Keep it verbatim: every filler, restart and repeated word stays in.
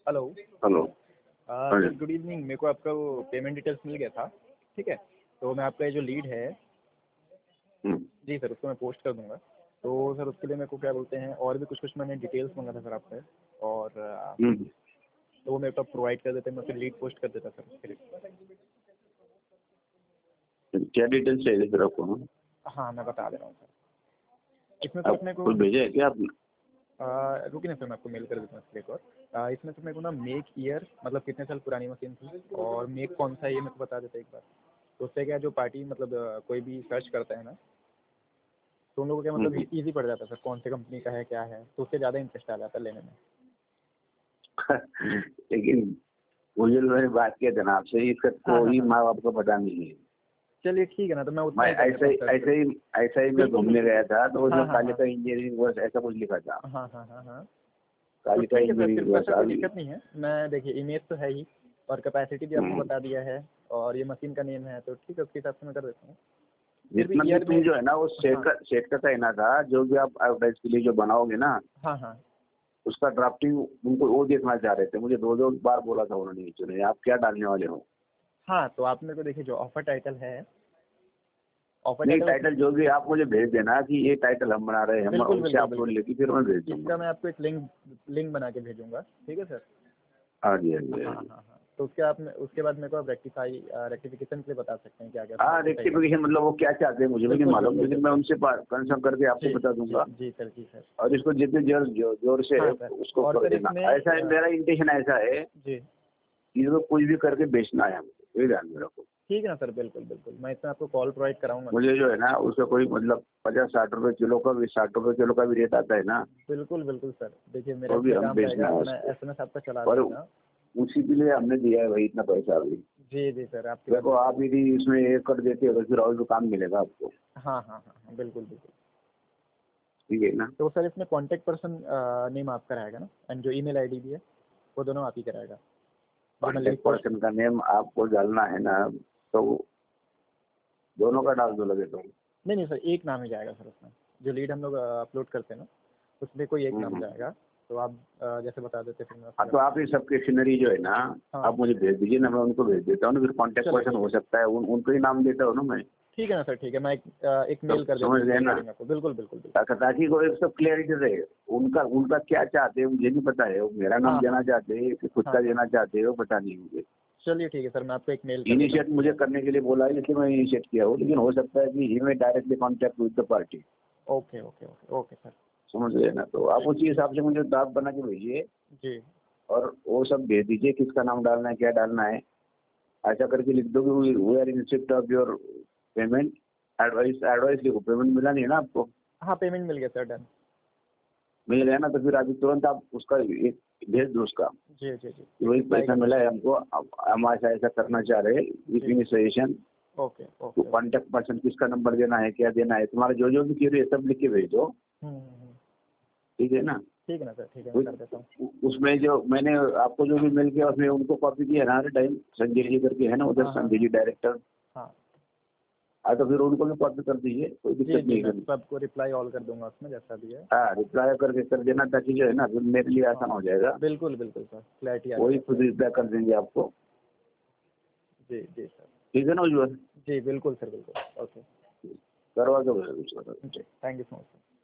Hello. Hello. हाँ sir जी। Good evening, मेरे को आपका वो पेमेंट डिटेल्स मिल गया था, ठीक है। तो मैं आपका ये जो लीड है, हम्म, जी सर, उसको मैं पोस्ट कर दूंगा। तो सर उसके लिए मेरे को क्या बोलते हैं, और भी कुछ कुछ मैंने डिटेल्स मांगा था सर आपसे, और अ, हम्म, तो वो मेरे को प्रोवाइड कर देते, मैं फिर लीड पोस्ट कर देता सर उसके लिए। क्या डिटेल्स चाहिए फिर आपको? हाँ? हाँ मैं बता दे रहा हूँ सर। इसमें सर आप अपने को कुछ भेजा है क्या आपने? अ, रुकिए ना सर, मैं आपको मेल कर देता हूँ इसके एक और। अ, इसमें तो मेरे को ना मेक ईयर, मतलब कितने साल पुरानी मशीन थी, और मेक कौन सा है ये मेरे को बता देते एक बार। तो उससे क्या, जो पार्टी मतलब अ, कोई भी सर्च करता है ना, तो उन लोगों को क्या मतलब हम्म, ईजी पड़ जाता है सर, कौन सी कंपनी का है क्या है, तो उससे ज़्यादा इंटरेस्ट आ जाता है लेने में। लेकिन वो जो मैंने बात किया था ना आपसे, इसका हाँ हाँ कोई हाँ। माँ बाप को पता नहीं है। चलिए ठीक है ना, तो मैं उतना मैं ही कर ऐसे देता ही हूँ सर फिर। ऐसे ही ऐसा ही मैं बिल्कुल घूमने बिल्कुल। गया था, तो हाँ उसमें हाँ हाँ कालिका इंजीनियरिंग वर्ष ऐसा कुछ लिखा था। हाँ हाँ हाँ हाँ। तो कालिका ठीक है सर, फिर इंजीनियरिंग वर्ष वैसा कोई अभी। दिक्कत नहीं है। मैं देखिए, इमेज तो है ही, और कैपेसिटी भी आपने हम्म, बता दिया है, और ये मशीन का नेम है, तो ठीक है, उसके हिसाब से मैं कर देता हूँ। फिर भी जितना भी ईयर में। तुम जो है ना वो सेट हाँ का सेट का कहना था, जो भी आप एडवर्टाइज के लिए जो बनाओगे ना, हाँ हाँ उसका ड्राफ्टिंग उनको वो देखना चाह रहे थे। मुझे दो दो बार बोला था उन्होंने, नीचे आप क्या डालने वाले हो। हाँ। तो आप मेरे को देखिए, जो ऑफर टाइटल है, ऑफर नहीं, टाइटल उसमें। टाइटल जो भी आप मुझे भेज देना कि ये टाइटल हम बना रहे हैं, हम बिल्कुल उनसे बिल्कुल अपलोड बिल्कुल। लेके फिर मैं भेज इसका दूंगा। मैं आपको एक लिंक लिंक बना के भेजूंगा, ठीक है सर। हाँ जी, हाँ जी, हाँ हाँ हाँ जी। हाँ। तो उसके आप उसके बाद मेरे को आप रेक्टिफाई रेक्टिफिकेशन के लिए बता सकते हैं क्या क्या उसमें हाँ, रेक्टिफाई करना है। रेक्टिफिकेशन मतलब वो क्या चाहते हैं मुझे भी नहीं बिल्कुल मालूम, बिल्कुल लेकिन मैं बिल्कुल। उनसे कंसर्न करके आपको जी बता जी दूंगा। जी सर, जी सर। और इसको जितने जोर जो, जोर से है हाँ सर। उसको और कर सर देना। इसमें ऐसा है, अ, मेरा इंटेंशन ऐसा है जी कि इसको कुछ भी करके बेचना है हमको, ये ध्यान में रखो। ठीक है ना सर, बिल्कुल बिल्कुल, मैं इसमें आपको कॉल प्रोवाइड कराऊंगा ना। मुझे जो है ना उसका कोई मतलब पचास साठ रुपए किलो का भी, साठ रुपए किलो का भी रेट आता है ना, बिल्कुल बिल्कुल सर, देखिए मेरा तो भी इसमें हम काम बेचना रहेगा, है मैं उसको। एसएमएस आपका चला और दूंगा। उसी के लिए हमने दिया है भाई इतना पैसा अभी। जी जी सर, आपकी बात देखो, बिल्कुल। आप यदि इसमें एक कर देते हो तो फिर और भी काम मिलेगा आपको। हाँ हाँ हाँ हाँ, बिल्कुल बिल्कुल। ठीक है ना? तो सर इसमें कॉन्टैक्ट पर्सन नेम आपका रहेगा ना, एंड जो ईमेल आईडी भी है, वो दोनों आप ही का रहेगा, जो मैं लीड कॉन्टेक्ट पोस्ट। पर्सन का नेम आपको डालना है ना, तो दोनों का डाल दो लगे तो। नहीं नहीं सर, एक नाम ही जाएगा सर उसमें, जो लीड हम लोग अपलोड करते हैं ना, उसमें कोई एक नाम हम्म। जाएगा। तो आप अ, जैसे बता देते फिर मैं हाँ, उसके तो बाद। आप ये सबके सिनरी जो है ना, हाँ आप मुझे भेज दीजिए ना, मैं उनको भेज देता हूँ ना, फिर कॉन्टेक्ट चलिए पर्सन ठीक हो है। सकता है उन उनको ही नाम देता हूँ ना मैं। ठीक है ना सर, ठीक है, मैं एक, अ, एक मेल सब कर देता समझ हूँ गए ना? रिगार्डिंग आपको, बिल्कुल बिल्कुल बिल्कुल। ताकि ताकि को एक सब क्लियरिटी रहे। उनका उनका क्या चाहते हैं मुझे नहीं पता है, वो मेरा नाम हाँ हाँ देना चाहते हैं कि खुद हाँ का हाँ। देना चाहते हो, पता नहीं मुझे। चलिए ठीक है सर, मैं आपको एक मेल कर देता हूँ इनिशिएट उसके मुझे बाद। करने के लिए बोला है, इसलिए मैं इनिशिएट किया हूँ, लेकिन हो सकता है कि ही में directly contact with the party. Okay okay okay okay sir. समझ गए ना? तो आप ठीक उसी ठीक। हिसाब से मुझे ड्राफ्ट बना के भेजिए, जी और वो सब भेज दीजिए, किसका नाम डालना है, क्या डालना है। ऐसा करके लिख दो कि we are in receipt of your payment. Advice advice लिखो, पेमेंट मिला नहीं है ना आपको? हाँ, पेमेंट मिल गया सर, डन। मिल गया ना, तो फिर अभी तुरंत आप उसका एक भेज दो उसका जी जी जी, कि एक वही रिप्लाई पैसा कर मिला देता है हूँ। हमको, अब हम ऐसा ऐसा करना चाह रहे हैं विथ जी इनिशिएशन। ओके तो ओके ओके। कॉन्टेक्ट पर्सन किसका नंबर देना है, क्या देना है, तुम्हारा जो जो भी क्यूरी है सब लिख के भेज दो। हम्म हम्म, हम्म। ठीक है ना? ठीक है ना सर, ठीक है, मैं कर देता हूँ। उस- उसमें जो मैंने आपको जो भी मिल गया उसमें उनको कॉपी किया ना हर टाइम, संजय जी करके है ना उधर, हाँ हाँ संजय हाँ जी डायरेक्टर। हाँ। हाँ, तो फिर उनको भी कॉपी कर दीजिए, कोई जी दिक्कत जी, नहीं मैं है। सबको रिप्लाई ऑल कर दूंगा उसमें, जैसा भी है। हाँ, रिप्लाई करके कर देना, ताकि जो है ना फिर मेरे लिए हाँ आसान हो जाएगा। बिल्कुल बिल्कुल सर, क्लैरिटी आ वही जाएगा खुद पूरा। रिप्लाई कर देंगे आपको। जी जी सर। ठीक है ना उज्ज्वल? जी बिल्कुल सर, बिल्कुल। ओके। करवा दो भैया दूसरा। जी, thank you so much sir.